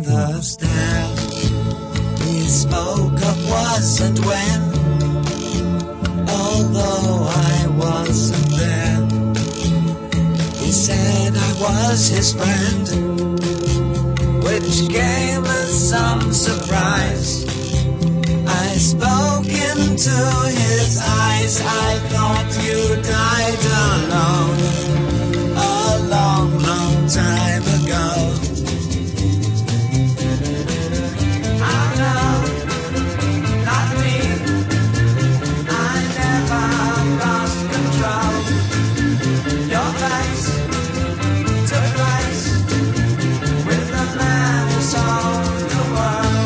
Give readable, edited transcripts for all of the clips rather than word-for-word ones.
was there. We spoke of was and when, although I wasn't there. He said I was his friend, which came as some surprise. I spoke into his eyes. I thought you died alone a long, long time ago. Oh no, not me. I never lost control. Your face took place with the man who sold the world.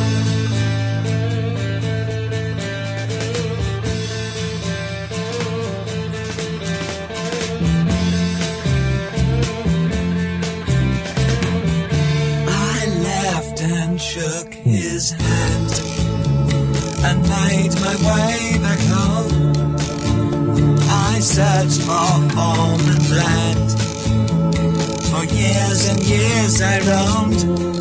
And shook his hand and made my way back home. I searched for home and land. For years and years I roamed.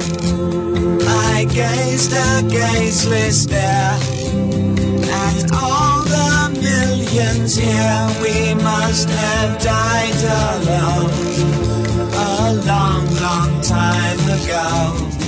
I gazed a gazeless stare at all the millions here. We must have died alone a long, long time ago.